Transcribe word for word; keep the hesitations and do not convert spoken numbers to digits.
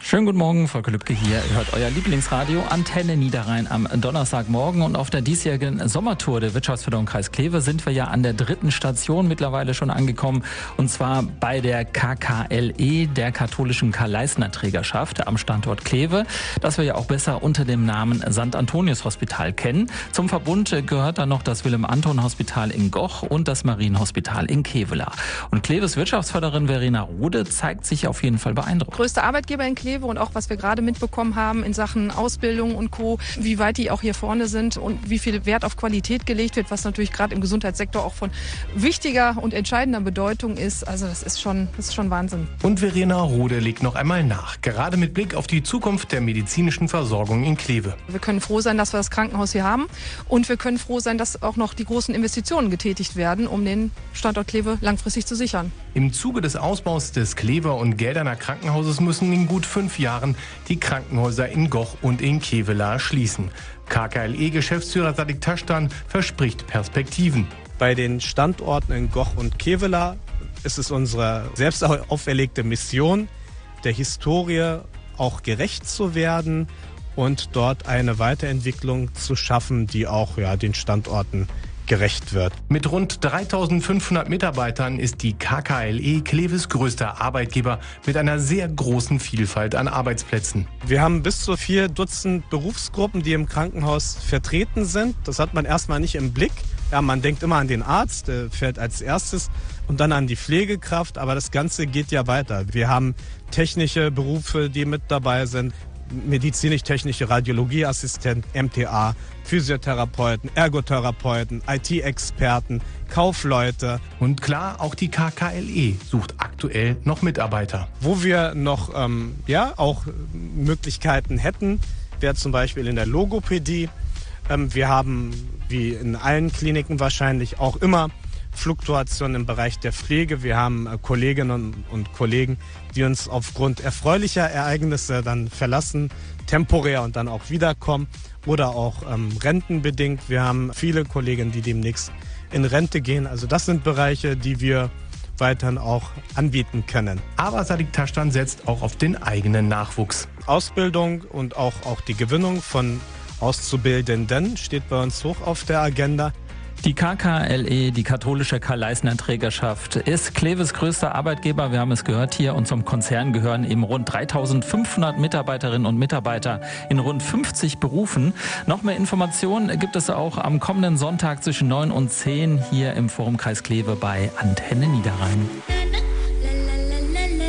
Schönen guten Morgen, Volker Lübke hier. Ihr hört euer Lieblingsradio Antenne Niederrhein am Donnerstagmorgen. Und auf der diesjährigen Sommertour der Wirtschaftsförderung Kreis Kleve sind wir ja an der dritten Station mittlerweile schon angekommen. Und zwar bei der K K L E, der katholischen Karl-Leistner-Trägerschaft am Standort Kleve, das wir ja auch besser unter dem Namen Sankt Antonius Hospital kennen. Zum Verbund gehört dann noch das Wilhelm-Anton-Hospital in Goch und das Marienhospital in Kevela. Und Kleves Wirtschaftsförderin Verena Rude zeigt sich auf jeden Fall beeindruckt. Größter Arbeitgeber in Kleve und auch was wir gerade mitbekommen haben in Sachen Ausbildung und Co., wie weit die auch hier vorne sind und wie viel Wert auf Qualität gelegt wird, was natürlich gerade im Gesundheitssektor auch von wichtiger und entscheidender Bedeutung ist. Also das ist schon, das ist schon Wahnsinn. Und Verena Rude legt noch einmal nach, gerade mit Blick auf die Zukunft der medizinischen Versorgung in Kleve. Wir können froh sein, dass wir das Krankenhaus hier haben und wir können froh sein, dass auch noch die großen Investitionen getätigt werden, um den Standort Kleve langfristig zu sichern. Im Zuge des Ausbaus des Klever und Gelderner Krankenhauses müssen in gut fünf Jahren die Krankenhäuser in Goch und in Kevela schließen. K K L E-Geschäftsführer Sadiq Taschtan verspricht Perspektiven. Bei den Standorten in Goch und Kevela ist es unsere selbst auferlegte Mission, der Historie auch gerecht zu werden und dort eine Weiterentwicklung zu schaffen, die auch ja, den Standorten gerecht wird. Mit rund dreitausendfünfhundert Mitarbeitern ist die K K L E Kleves größter Arbeitgeber mit einer sehr großen Vielfalt an Arbeitsplätzen. Wir haben bis zu vier Dutzend Berufsgruppen, die im Krankenhaus vertreten sind. Das hat man erstmal nicht im Blick. Ja, man denkt immer an den Arzt, der fährt als erstes, und dann an die Pflegekraft. Aber das Ganze geht ja weiter. Wir haben technische Berufe, die mit dabei sind. Medizinisch-technische Radiologieassistent, M T A, Physiotherapeuten, Ergotherapeuten, I T-Experten, Kaufleute. Und klar, auch die K K L E sucht aktuell noch Mitarbeiter. Wo wir noch ähm, ja, auch Möglichkeiten hätten, wäre zum Beispiel in der Logopädie. Ähm, wir haben, wie in allen Kliniken wahrscheinlich, auch immer Fluktuation im Bereich der Pflege. Wir haben äh, Kolleginnen und Kollegen, die uns aufgrund erfreulicher Ereignisse dann verlassen, temporär und dann auch wiederkommen oder auch ähm, rentenbedingt. Wir haben viele Kollegen, die demnächst in Rente gehen. Also das sind Bereiche, die wir weiterhin auch anbieten können. Aber Sadiq Taschtan setzt auch auf den eigenen Nachwuchs. Ausbildung und auch, auch die Gewinnung von Auszubildenden steht bei uns hoch auf der Agenda. Die K K L E, die katholische Karl-Leistner-Trägerschaft, ist Kleves größter Arbeitgeber. Wir haben es gehört hier, und zum Konzern gehören eben rund dreitausendfünfhundert Mitarbeiterinnen und Mitarbeiter in rund fünfzig Berufen. Noch mehr Informationen gibt es auch am kommenden Sonntag zwischen neun und zehn hier im Forum Kreis Kleve bei Antenne Niederrhein.